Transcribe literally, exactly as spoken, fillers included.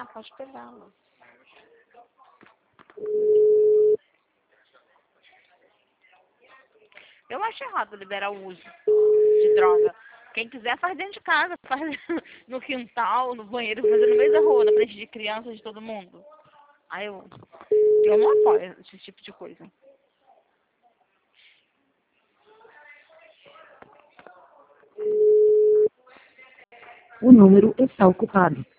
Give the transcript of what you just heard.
pegar, pode pegá-lo. Eu acho errado liberar o uso de droga. Quem quiser faz dentro de casa, faz no quintal, no banheiro, fazer no meio da rua, na frente de crianças, de todo mundo. Aí eu, eu não apoio esse tipo de coisa. O número está ocupado.